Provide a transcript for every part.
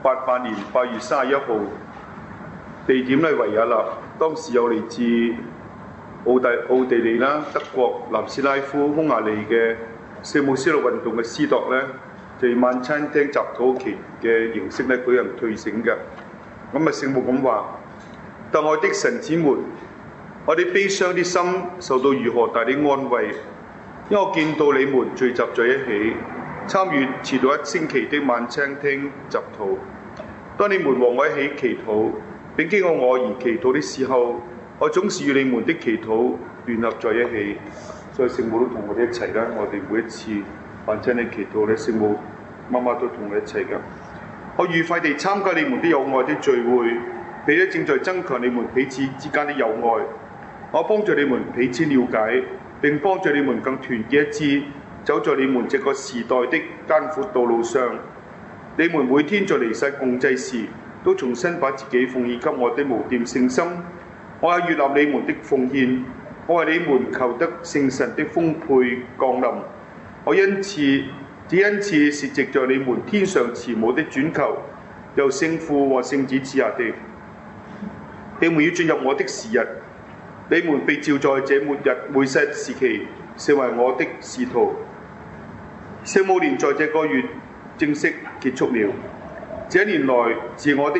1988年8月31號，地點咧維也納。當時有嚟自奧地利啦、德國、南斯拉夫、匈牙利嘅聖母思路運動嘅司鐸咧，就以晚餐廳集禱期嘅形式咧舉行退省嘅。聖母咁話：但愛的神子們，我哋悲傷的心受到如何大的安慰，因為我見到你們聚集在一起，參與遲到1星期的晚餐廳集禱。當你們和我一起祈禱並經過我而祈禱的時候，我總是與你們的祈禱聯合在一起。所以聖母都同我哋一齊啦。我哋每一次晚餐廳祈禱咧，聖母媽媽都同我哋一齊㗎。我愉快地參加你們的友愛的聚會，彼得正在增強你們彼此之間的友愛。我幫助你們彼此了解，並幫助你們更團結一致，走在你們這個時代的艱苦道路上。你們每天在離世共祭時，都重新把自己奉獻給我的無玷聖心。我也悅納你們的奉獻，我為你們求得聖神的豐沛降臨。我這恩賜是藉着你們天上慈母的轉求，由聖父和聖子賜下的。你們要進入我的時日，你們被召在這末日末世時期，成為我的使徒。聖母年在這個月正式結束了。這一年來自我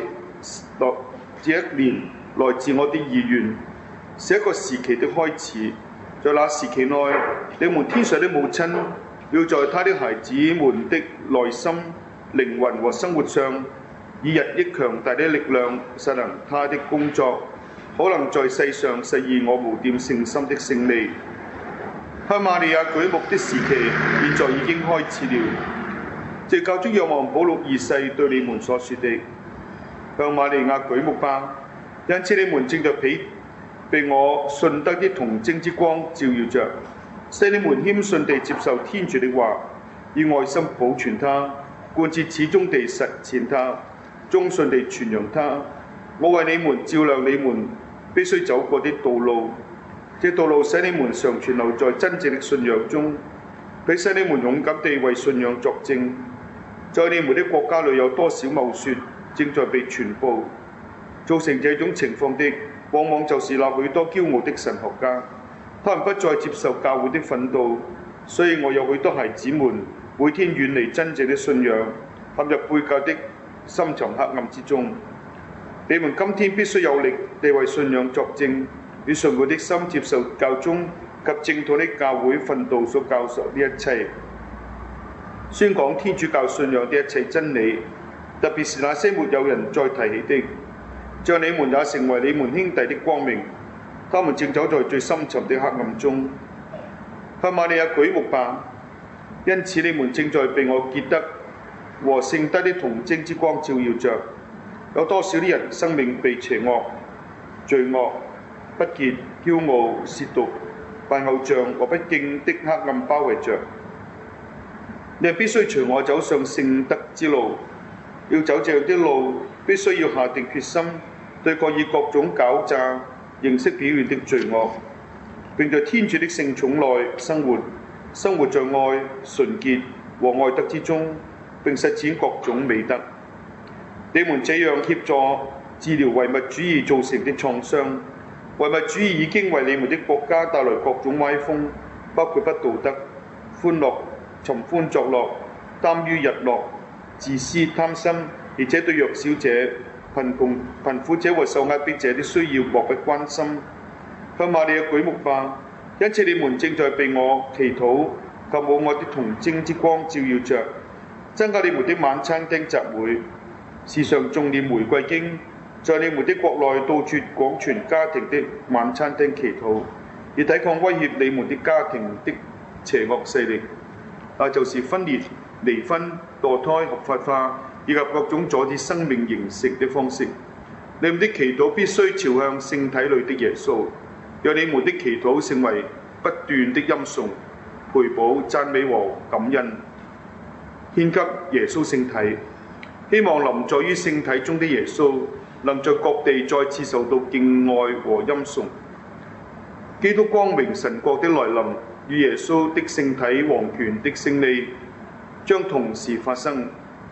的意願，是一個時期的開始。在那時期內，你們天上的母親要在他的孩子們的內心、靈魂和生活上，以日益強大的力量實行他的工作，可能在世上實現我無玷聖心的勝利。向瑪利亞舉目的時期，現在已經開始了。藉教宗若望保祿2世對你們所說的：向瑪利亞舉目吧，因此你們正在被我信德的童貞之光照耀着，使你們謙遜地接受天主的話，以愛心保存它，貫徹始終地實踐它，忠信地傳揚它。我為你們照亮你們必須走過的道路，這道路使你們常存留在真正的信仰中，並使你們勇敢地為信仰作證。在你們的國家裏有多少謬說正在被傳播，造成這種情況的，往往就是那許多驕傲的神學家，他們不再接受教會的訓導，所以我有許多孩子們每天遠離真正的信仰，陷入背教的深沉黑暗之中。你們今天必須有力地為信仰作證，以純活的心接受教宗及正統的教會訓導所教授的一切，宣講天主教信仰的一切真理，特別是那些沒有人再提起的，像你們也成為你們兄弟的光明。他們正走在最深沉的黑暗中。向瑪利亞舉目吧，因此你們正在被我結得和聖德的童貞之光照耀着。有多少啲人生命被邪惡、罪惡、不潔、驕傲、褻瀆、拜偶像和不敬的黑暗包圍着。你們必須隨我走上聖德之路，要走這樣的路，必須要下定決心，對抗以各種狡詐形式表現的罪惡，並在天主的聖寵內生活在愛、純潔和愛德之中，並實踐各種美德。你們這樣協助治療唯物主義造成的創傷。唯物主義已經為你們的國家帶來各種歪風，包括不道德、歡樂、尋歡作樂、耽於日落、自私貪心，而且對弱小者、貧苦者和受壓迫者的需要漠不關心。向瑪利亞舉目吧，因此你們正在被我祈禱及母愛的童貞之光照耀着，增加你們的晚餐廳集會，時常誦念玫瑰經，在你們的國內到處廣傳家庭的晚餐廳祈禱，以抵抗威脅你們的家庭的邪惡勢力，那就是分裂、離婚、墮胎合法化，以及各種阻止生命形成的方式。你們的祈禱必須朝向聖體裏的耶穌，讓你們的祈禱成為不斷的音頌、賠補、讚美和感恩，獻給耶穌聖體。希望臨在於聖體中的耶穌，能在各地再次受到敬愛和音頌。基督光榮神國的來臨與耶穌的聖體王權的勝利將同時發生。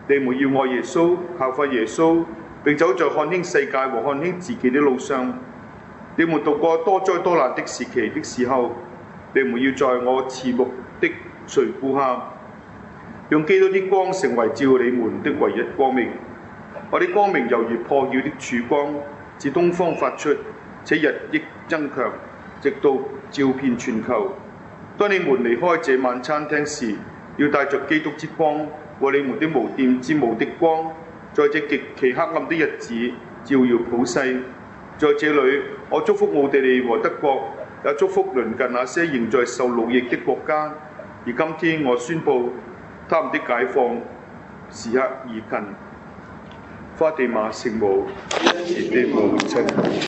你們要愛耶穌，效法耶穌，並走在看輕世界和看輕自己的路上。你們度過多災多難的時期的時候，你們要在我賜福的垂顧下，用基督的光成為照你們的唯一光明。我的光明猶如破曉的曙光，自東方發出，且日益增強，直到照遍全球。當你們離開這晚餐廳時，要帶着基督之光和你們的無玷之母的光，在這極其黑暗的日子照耀普世。在這裏，我祝福奧地利和德國，也祝福鄰近那些仍在受奴役的國家。而今天我宣布，他們的解放時刻已近。花地瑪聖母，恩慈的母親。